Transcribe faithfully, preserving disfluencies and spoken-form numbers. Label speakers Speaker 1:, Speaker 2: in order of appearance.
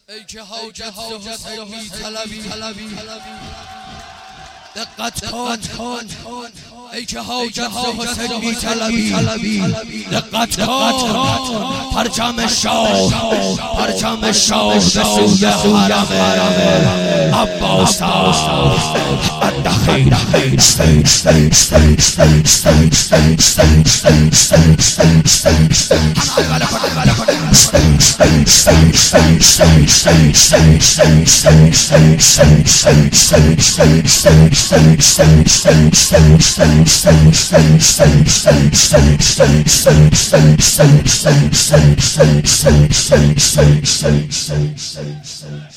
Speaker 1: ای که حاجت حسین می طلبی دقت کن ای که حاجت حسین می طلبی دقت کن پرچم شاه پرچم شاه به سوی حرم عباس الدخیل Say, say, say, say, say, say, say, say, say.